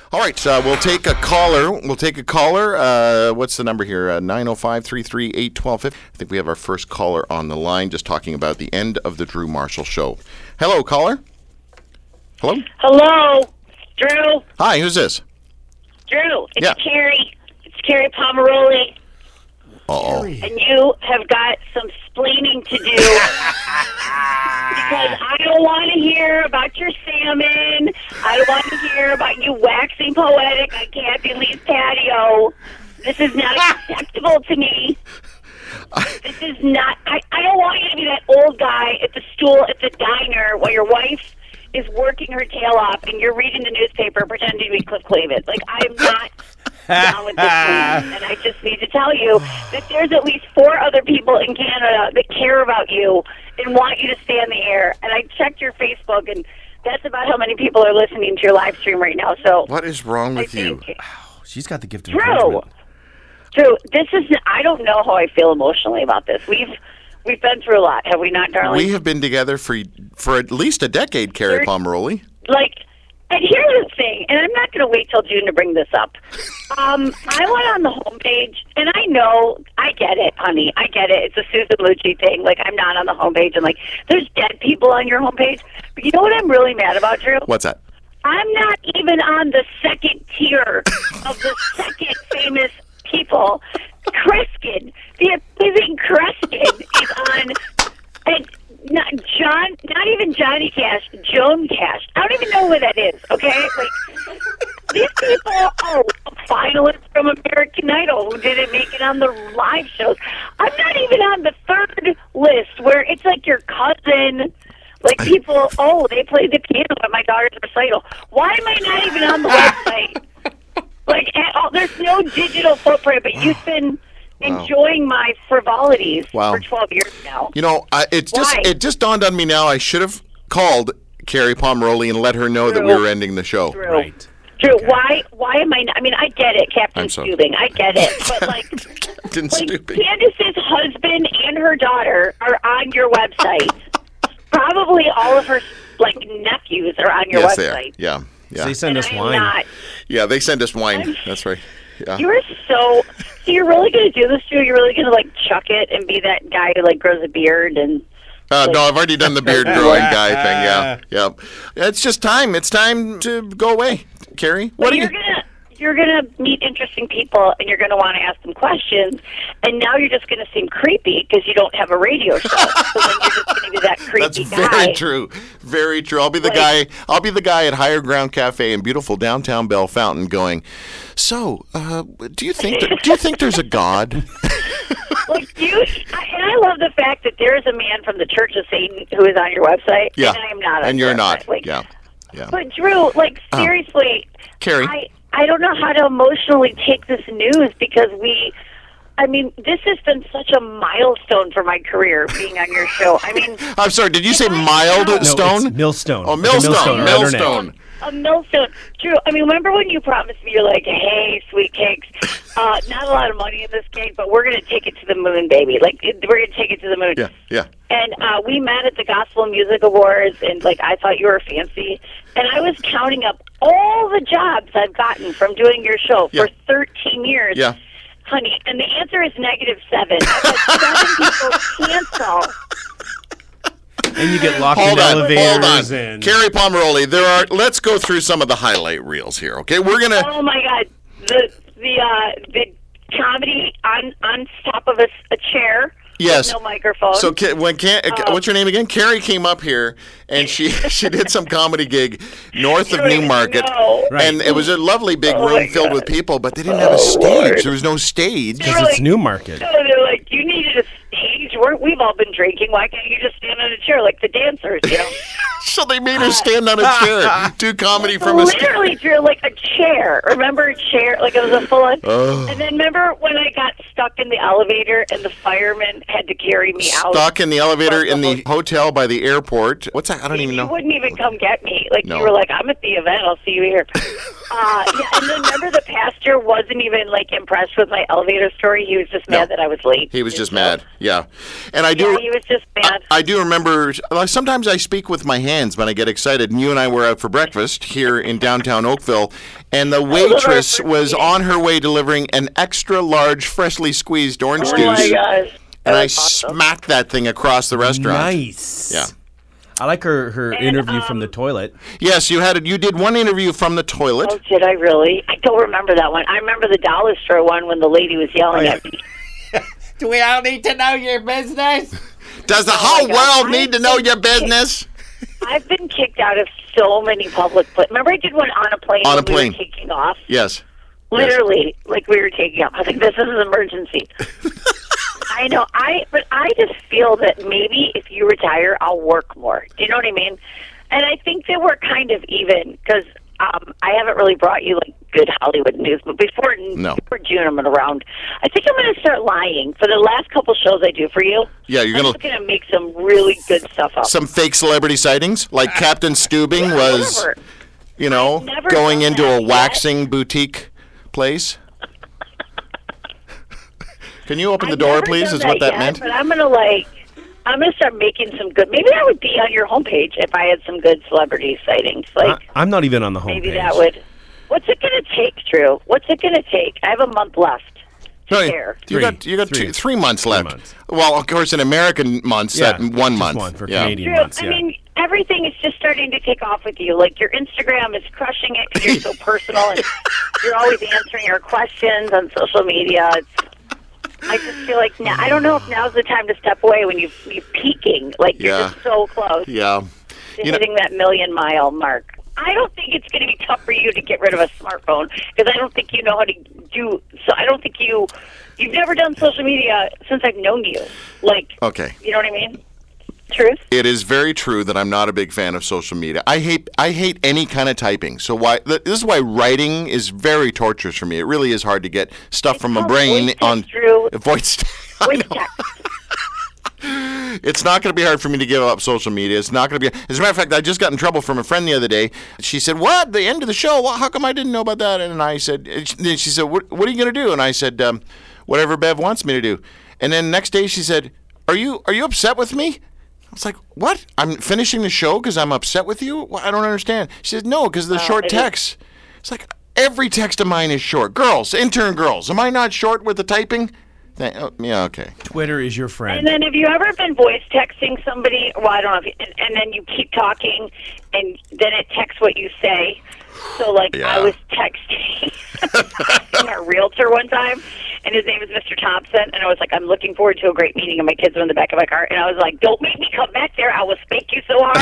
All right, we'll take a caller. What's the number here? 905-338-1250. I think we have our first caller on the line just talking about the end of the Drew Marshall Show. Hello, caller. Hello? Hello, Drew. Hi, who's this? Drew, it's Yeah. Carrie. It's Carrie Pomeroli. Uh-oh. And you have got some splaining to do. Because I don't want to hear about your salmon. I don't want to hear about you waxing poetic on Kathy Lee's patio. This is not acceptable to me. This is not... I don't want you to be that old guy at the stool at the diner while your wife is working her tail off and you're reading the newspaper pretending to be Cliff Clavin. Like, I'm not down with this plan. And I just need to tell you that there's at least 4 other people in Canada that care about you and want you to stay on the air. And I checked your Facebook, and that's about how many people are listening to your live stream right now. So What is wrong with you? She's got the gift of encouragement. Drew, I don't know how I feel emotionally about this. We've been through a lot, have we not, darling? We have been together for at least a decade, Carrie Pomeroli. And here's the thing, and I'm not going to wait till June to bring this up. I went on the homepage, and I get it, honey. I get it. It's a Susan Lucci thing. Like, I'm not on the homepage, and, there's dead people on your homepage. But you know what I'm really mad about, Drew? What's that? I'm not even on the second tier of the second famous people. Kreskin, the amazing Kreskin is on, and not even Johnny Cash, Joan Cash. I don't even know who that is, okay? These people are finalists from American Idol who didn't make it on the live shows. I'm not even on the third list where it's like your cousin, people, they played the piano at my daughter's recital. Why am I not even on the website? There's no digital footprint, but you've been enjoying my frivolities for 12 years now. You know, it just dawned on me now. I should have called Carrie Pomeroli and let her know that we were ending the show. Drew. Right. Drew, why am I not? I mean, I get it, Captain Stubing. I get it. But, Captain Stubing. Candace's husband and her daughter are on your website. Probably all of her, nephews are on your website. They are. Yeah. They send us wine. Yeah, they send us wine. That's right. Yeah. So you're really going to do this, Drew? You're really going to, chuck it and be that guy who, grows a beard and... no, I've already done the beard growing guy thing, yeah. It's just time. It's time to go away, Carrie. You're gonna meet interesting people, and you're gonna want to ask them questions. And now you're just gonna seem creepy because you don't have a radio show. So then you're just gonna be that creepy guy. That's very true. Very true. I'll be the guy. I'll be the guy at Higher Ground Cafe in beautiful downtown Bell Fountain, going. So, do you think there's a God? And I love the fact that there is a man from the Church of Satan who is on your website. Yeah. And I am not. And you're not. Yeah. Yeah. But Drew, seriously, Carrie. I don't know how to emotionally take this news because this has been such a milestone for my career being on your show. I'm sorry, did you say milestone? No, millstone. Oh, millstone. Millstone. A millstone. Drew, remember when you promised me, you're like, hey, sweet cakes, not a lot of money in this cake, but we're going to take it to the moon, baby. We're going to take it to the moon. Yeah. And we met at the Gospel Music Awards, and, I thought you were fancy. And I was counting up all the jobs I've gotten from doing your show for 13 years. Yeah. Honey, and the answer is -7. I've had 7 people cancel. And you get locked in elevators. And Carrie Pomeroli, let's go through some of the highlight reels here, okay? We're going to... Oh, my God. The comedy on top of a chair. Yes. With no microphone. So what's your name again? Carrie came up here, and she did some comedy gig north of Newmarket. Right. And it was a lovely big room filled with people, but they didn't have a stage. Lord. There was no stage. Because it's Newmarket. No, they're like, you needed a stage. We've all been drinking. Why can't you just stand on a chair like the dancers, So they made her stand on a chair, do comedy from a literally drew like a chair. Remember a chair? It was a full-on. And then remember when I got stuck in the elevator and the fireman had to carry me out? Stuck in the elevator in the hotel by the airport. What's that? I don't even know. You wouldn't even come get me. No. You were like, I'm at the event. I'll see you here. And then remember the pastor wasn't even impressed with my elevator story. He was just mad that I was late. He was just mad. Yeah. And I do. He was just mad. I do remember. Sometimes I speak with my hands. hands when I get excited. And you and I were out for breakfast here in downtown Oakville, and the waitress was on her way delivering an extra large, freshly squeezed orange Oh juice. my gosh. And I That was awesome. smacked that thing across the restaurant. Nice. Yeah. I like her interview from the toilet. Yes, you did one interview from the toilet. Oh, did I really? I don't remember that one. I remember the dollar store one when the lady was yelling at me. Do we all need to know your business? Does the my whole God. world need to know your business? I've been kicked out of so many public places. Remember I did one on a plane On a when we plane. were taking off? Yes. Literally, like we were taking off. I was like, this is an emergency. I know. But I just feel that maybe if you retire, I'll work more. Do you know what I mean? And I think that we're kind of even because I haven't really brought you like good Hollywood news. But before June, I'm around. I think I'm going to start lying for the last couple shows I do for you. Yeah, you're I'm gonna just going to make some really good stuff up. some fake celebrity sightings, like Captain Stubing was, Whatever. Never going done into that a yet. waxing boutique place. Can you open the I've door, never please? done Is what that yet, meant. But I'm gonna start making some good. Maybe that would be on your homepage if I had some good celebrity sightings. Like I'm not even on the homepage. maybe that would. What's it gonna take, Drew? What's it gonna take? I have a month left to No, share. you got Three. 3 months left. months. Well, of course, in American months, that 1 just month. one for yeah. Canadian Drew, months. I Yeah. mean, everything is just starting to take off with you. Like your Instagram is crushing it because you're so personal and you're always answering our questions on social media. I just feel like now, I don't know if now's the time to step away when you're peaking. Like you're Yeah. just so close Yeah. to You know- hitting that 1,000,000-mile mark. I don't think it's going to be tough for you to get rid of a smartphone because I don't think you know how to do. So I don't think you've never done social media since I've known you. Like, Okay. you know what I mean? Truth. It is very true that I'm not a big fan of social media. I hate any kind of typing. So this is why writing is very torturous for me. It really is hard to get stuff from my called brain voice text, on Drew. voice. I Voice know. text. It's not going to be hard for me to give up social media. It's not going to be. As a matter of fact, I just got in trouble from a friend the other day. She said, "What? The end of the show? Well, how come I didn't know about that?" And I said, then she said, "What are you going to do?" And I said, "Whatever Bev wants me to do." And then next day she said, "Are you upset with me?" I was like, "What? I'm finishing the show because I'm upset with you? Well, I don't understand." She said, "No, because of the short it is- text." It's like every text of mine is short. Girls, intern girls, am I not short with the typing? Yeah, okay. Twitter is your friend. And then have you ever been voice texting somebody? Well, I don't know. And then you keep talking, and then it texts what you say. So, like, Yeah. I was texting our realtor one time, and his name is Mr. Thompson, and I was like, I'm looking forward to a great meeting, and my kids were in the back of my car, and I was like, don't make me come back there. I will spank you so hard.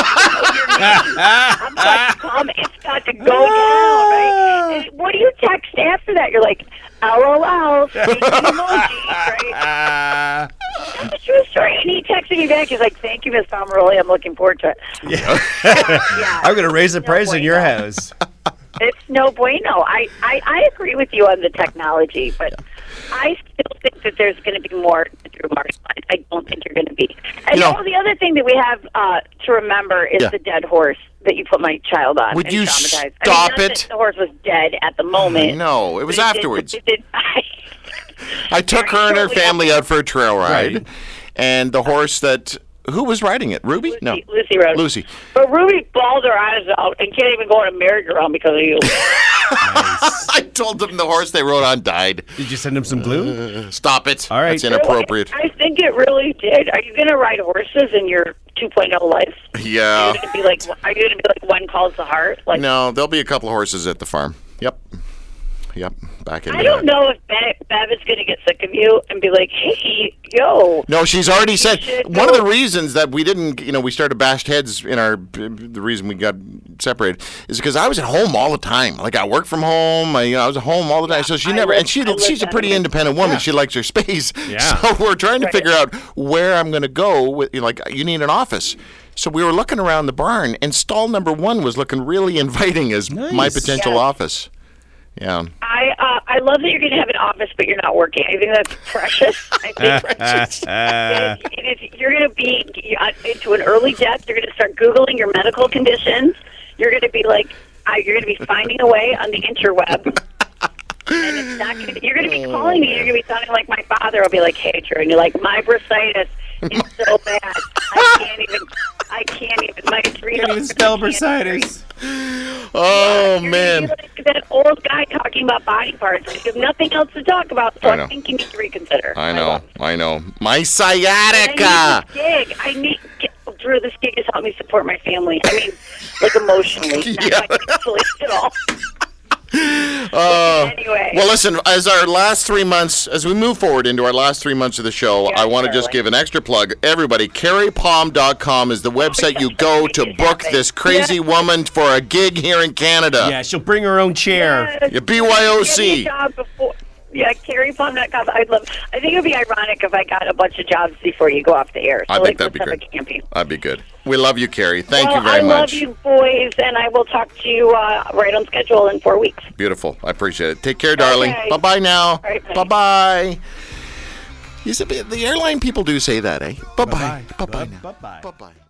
I'm about to come. It's about to go down, right? And what do you text after that? You're like, LOL, fake emoji, right? That's a true story. And he texted me back. He's like, thank you, Miss Pomeroli. I'm looking forward to it. Yeah. I'm going to raise the No price in your bueno. house. It's no bueno. I agree with you on the technology, but I still think that there's going to be more to Drew Marshall. I don't think you're going to be. And the other thing that we have to remember is Yeah. the dead horse that you put my child on. Would and you traumatized. stop not that it? the horse was dead at the moment. No, it was but afterwards. It did, I took her and her Shortly family out for a trail ride, Right. and the horse that who was riding it? Ruby? No, Lucy Rose. Lucy. But Ruby bawled her eyes out and can't even go on a merry-go-round because of you. Nice. I told them the horse they rode on died. Did you send him some glue? Stop it. All right. That's inappropriate. I think it really did. Are you going to ride horses in your 2.0 life? Yeah. Are you going to be like one calls the heart? Like, No, there'll be a couple of horses at the farm. Yep. Back into I don't that. know if Bev is going to get sick of you and be like, hey, yo. No, she's already said should one of go. the reasons that we didn't, we started bashed heads in the reason we got separated is because I was at home all the time. Like I worked from home, I was at home all the time. So she I never, lived- and I lived she's a that pretty way. independent woman. She likes her space. Yeah. So we're trying to Right. figure out where I'm going to go with, you need an office. So we were looking around the barn, and stall number 1 was looking really inviting as my Nice. potential Yes. office. Yeah. I love that you're going to have an office, but you're not working. I think that's precious. I think you're going to be into an early death. You're going to start Googling your medical conditions. You're going to be like, you're going to be finding a way on the interweb. And it's not going to, you're going to be calling me. You're going to be sounding like my father. I'll be like, hey, Drew. And you're like, my bursitis is so bad. I can't even. My adrenals. Can't even spell bursitis. Oh, You're man. gonna be like that old guy talking about body parts. You have nothing else to talk about, so I know. I think you need to reconsider. I know. My I sciatica. need this gig. Drew, this gig has helped me support my family. I mean, like emotionally, Yeah. not financially at all. Anyway. Well, listen, as our last 3 months, as we move forward into our last 3 months of the show, Yeah, I want to just darling. give an extra plug. Everybody, CarriePalm.com is the website you go to book this crazy woman for a gig here in Canada. Yeah, she'll bring her own chair. Yeah, BYOC. Give me a job before. Yeah, CarriePalm.com. I think it would be ironic if I got a bunch of jobs before you go off the air. So, I think that'd let's be have great. a camping. That'd be good. We love you, Carrie. Thank you I very much. love you, boys, and I will talk to you right on schedule in 4 weeks. Beautiful. I appreciate it. Take care, darling. Okay. Bye-bye now. All right, bye. Bye-bye. The airline people do say that, eh? Bye-bye. Bye-bye. Bye-bye now. Bye-bye. Bye-bye.